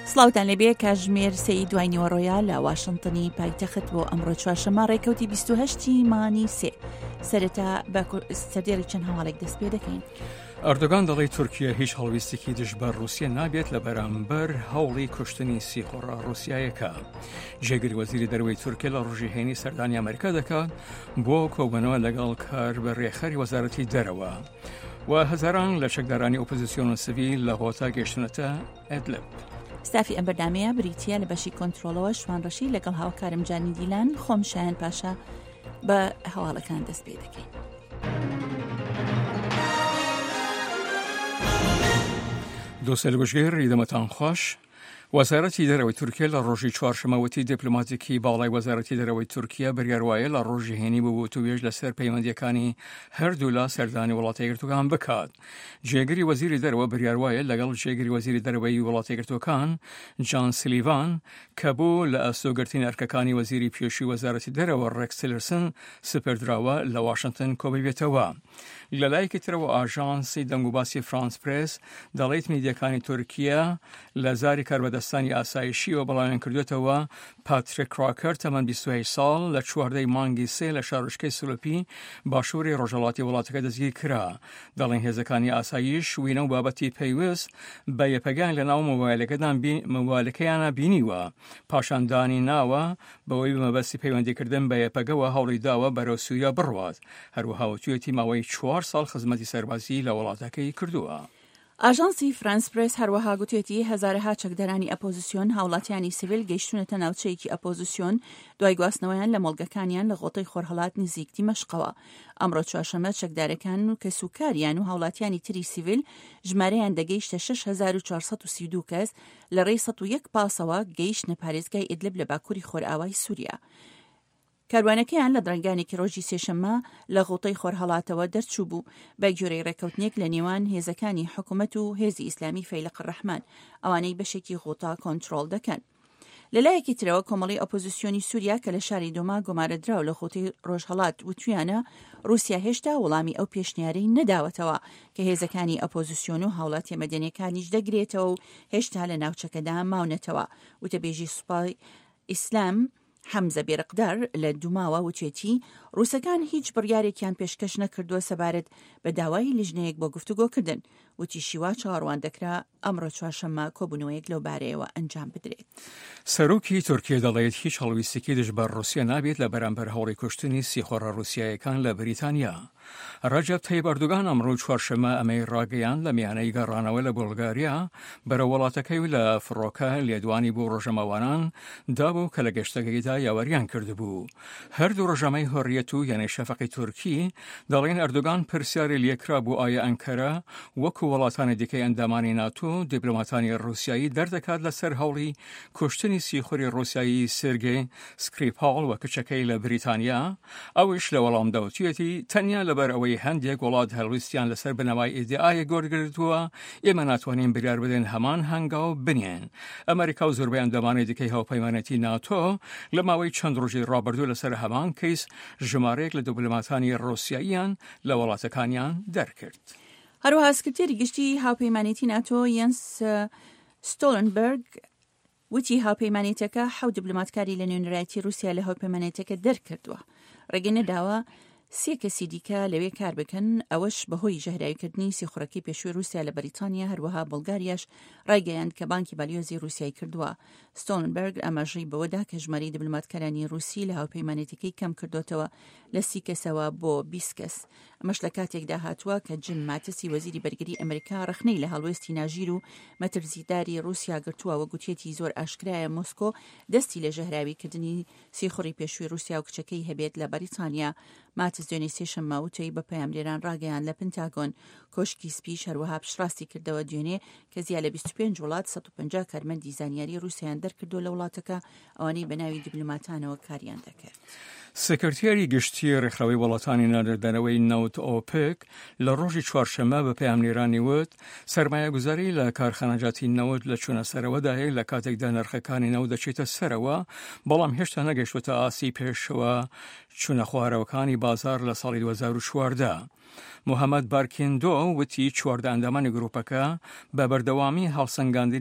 سڵاوتان لەبێ کاژمێر سەی دوای نیوەڕۆیە لە واشنتنی پایتەخت بۆ ئەمڕۆ چوارشەممە ڕێکەوتی 28 مانی سێ سەرەتا بە سەردێڕی چەند هەواڵێک دەست پێ دەکەین. ئەردۆگان دەڵێ تورکیا هیچ هەڵویستێکی دژبەر رووسیا نابێت لە بەرامبەر هەوڵی کوشتنی سیخۆڕە رووسایەکە. جێگری وەزیری دەرەوەی تورکیا لە ڕۆژی هێنی سەردانی ئەمریکا دەکات بۆ کۆبوونەوە لەگەڵ کار بە ڕێخەری وەزارەتی دەرەوە و هەزاران لە چەکدارانی ئۆپۆزیسیۆن و سڤیل لە غۆتا گەیشتنەتە ئەدلب. ستافی ئەم بەردامەیە بریتیە لە بەشی کۆنتترۆلەوە شوانڕەشی لەگەڵ هاوکارم جانی دیلان خۆمشایەن پاشا بە هەواڵەکان دەست پێ دەکەین. دۆسەل گوژگەر ڕیدەمەتان خۆش. وەزارەتی دەرەوەی تورکیا لە ڕۆژی چوارشەمەوەتی دیپلۆماتیکی باڵای وەزارەتی دەرەوەی تورکیا بڕیارواایە لە ڕۆژی هێنی بوو توێژ لەسەر پەیوەندیەکانی هەردوو لا سەردانی وڵاتە یەکگرتوەکان بکات. جێگری وەزیری دەرەوە بڕیارواایە لەگەڵ جێگری وەزیری دەرەوەی وڵاتە یەکگرتوەکان جان سلیڤان کە بوو لە ئەستۆگرتنی ئەرکەکانی وەزیری پێشووی وەزارەتی دەرەوە ڕێکس تیلرسن سپردراوە لە واشنتن کۆبێتەوە. لەلایەکی ترەوە ئاژانسی دەنگوباسی فرانس پرێس دەڵێت میدیەکانی تورکیا لە زاری کاربەدەستانی ئاسایشیەوە بەڵاویان کردوێتەوە پاتریک کراکەر تەمەن 28 ساڵ لە 14 مانگی سێ لە شارۆچکەی سلوپی باشووری ڕۆژهەڵاتی وڵاتەکە دەستگیر کرا. دەڵێن هێزەکانی ئاسایش وینە و بابەتی پەیوەست بە یەپەگان لە ناو مۆبایلەکەیانە بینیوە. پاشاندانی ناوە بەوەی مەبەستی پەیوەندیکردن بە یەپەگەوە هەوڵی داوە بەرەو سووریا بڕوات. هەروەها وتوێتی ماوەی 4 ساڵ خزمەتی سەربازی لە وڵاتەکەی کردووە. ئاژانسی فرانس پرێس هەروەها گوتێتی هەزارەها چەکدەرانی ئەپۆزیسیۆن هاوڵاتیانی سیڤیل گەیشتونەتە ناوچەیەکی ئەپۆزیسیۆن دوای گواستنەوەیان لە مۆڵگەکانیان لە غۆتەی خۆرهەڵات نزیکتی مەشقەوە. ئەمڕۆ چوارشەمە چەکدارەکان و کەسوکاریان و هاوڵاتیانی تری سیڤیل ژمارەیان دەگەیشتە 6432 کەس لە ڕێی 101 پاسەوە گەیشتنە پارێزگای ئیدلب لە باکووری خۆرئاوای سووریا. کاروانەکەیان لە درەنگانێکی ڕۆژی سێشەممە لە غوتەی خۆرهەڵاتەوە دەرچوو بوو بە گوێرەی ڕێکەوتنێک لە نێوان هێزەکانی حکوومەت و هێزی ئیسلامی فەیلق ڕەحمان ئەوانەی بەشێکی غوتا کۆنتترۆل دەکەن. لەلایەکی ترەوە کۆمەڵی ئۆپۆزیسیۆنی سووریا کە لە شاری دۆما گۆمارەدراو لە غوتەی ڕۆژهەڵات وتویانە رووسیا هێشتا وەڵامی ئەو پێشنیارەی نەداوەتەوە کە هێزەکانی ئەپۆزیسیۆن و هاوڵاتی مەدەنیەکانیش دەگرێتەوە و هێشتا لە ناوچەکەدا ماونەتەوە. وتەبێژی سوپای ئیسلام حەمزە بێرەقدار لە دوماوە وچێتی ڕووسەکان هیچ بڕیارێکیان پێشکەش نەکردووە سەبارەت بە داوای لیژنەیەک بۆ گفتوگۆکردن. وتی شیوا چاوەڕوان دەکرا ئەمڕۆ چوارشەممە کۆبوونەوەیەک لەو بارەیەوە ئەنجام بدرێت. سەرۆکی تورکیا دەڵێت هیچ هەڵویستێکی دژبەر رووسیا نابێت لە بەرامبەر هەوڵی کوشتنی سیخۆڕە رووسیایەکان لە بریتانیا. ڕەجەب تەیب ئەردۆگان ئەمڕۆ چوارشەممە ئەمەی ڕاگەیان لە میانەی گەڕانەوە لە بولگاریا بەرە وڵاتەکەی و لە فڕۆکە لێدوانی بۆ ڕۆژەمەوانان دابوو کە لە گەشتەکەیدا یاوەریان کردبوو. هەردوو ڕۆژەمەی هۆڕیەت و یانەی شەفەقی تورکی دەڵێن ئەردۆگان پرسیاری لێکرا بۆ ئایا ئەنکەرە وەکو وڵاتانی دیکەی ئەندامانی ناتۆ دیپلۆماتانی رووسایی دەردەکات لەسەر هەوڵی کوشتنی سیخۆری رووسایی سێرگێی سکریپال وە کچەکەی لە بریتانیا. ئەوش لە وەڵامدا وتوێتی تەنیا لەبەر ئەوەی هەندێک وڵات هەڵویستیان لەسەر بنەمای ئیدعای گۆڕگرتووە ئێمە ناتوانین بریار بدەین هەمان هەنگاو بنێن. ئەمریکا و زۆربەی ئەندامانی دیکەی هاوپەیمانەتی ناتۆ لە ماوەی چەند ڕۆژی ڕابردوو لەسەر هەمان کەیس ژمارەیەک لە دیپلۆماتانی رووسیاییان لە وڵاتەکانیان دەرکرد. هەروەها سکرتێری گشتی هاوپەیمانێتی ناتۆ یەنس ستۆلنبەرگ وتی هاوپەیمانێتەکە 7 دیپلۆماتکاری لە نوێنەرایەتی رووسیا لە هاوپەیمانێتەکە دەرکردووە. ڕێگەی نەداوە 3 کەسی دیکە لەوێ کار بکەن، ئەوەش بەهۆی ژەهراویکردنی سیخۆڕەکەی پێشووی رووسیا لە بەریتانیا. هەروەها بولگاریاش ڕایگەیاند کە بانکی بالیۆزی رووسیای کردووە. ستۆلنبەرگ ئەمەژەی بەوەدا کە ژمارەی دیپلۆماتکارانی رووسی لە هاوپەیمانێتەکەی کەم کردوتەوە لە 30 کەسەوە بۆ 20 کەس. ئەمەش لە کاتێکدا هاتووە کە جیم ماتسی وەزیری بەرگری ئەمریکا ڕخنەی لە هەڵوێستی ناژیر و مەترسیداری رووسیا گرتووە و گوتێتی زۆر ئاشکرایە مۆسکۆ دەستی لە ژەهراویکردنی سیخۆڕی پێشووی رووسیا و کچەکەی هەبێت لە بەریتانیا. ماتس دوێنێ سێشەممە وتەی بە پەیامدێران ڕاگەیان لە پنتاگۆن کۆشکی سپیش هەروەها پشڕاستی کردەوە دوێنێ کە زیاد لە 25 وڵات 150 کارمەندی زانیاری رووسیایان دەرکردو لە وڵاتەکە ئەوانەی بەناوی دیپلۆماتانەوە کاریان دەکرد. سکرتێری گشتی ڕێکخراوەی وڵاتانی نادەدەنەوەی نەوت ئۆپێک لە ڕۆژی چوارشەممە بە پەیامنێرانی وت سەرمایەگوزاری لە کارخانەجاتی نەوت لە چوونەسەرەوەدایە لە کاتێکدا نرخەکانی نەوت دەچێتە سەرەوە، بەڵام هێشتا نەگەیشتوتە ئاسی پێشەوە چوونە خوارەوەکانی بازار لە ساڵی 2014. محەممەد بارکێندۆ وتی 14 ئەندامانی گروپەکە بە بەردەوامی هەڵسەنگاندنی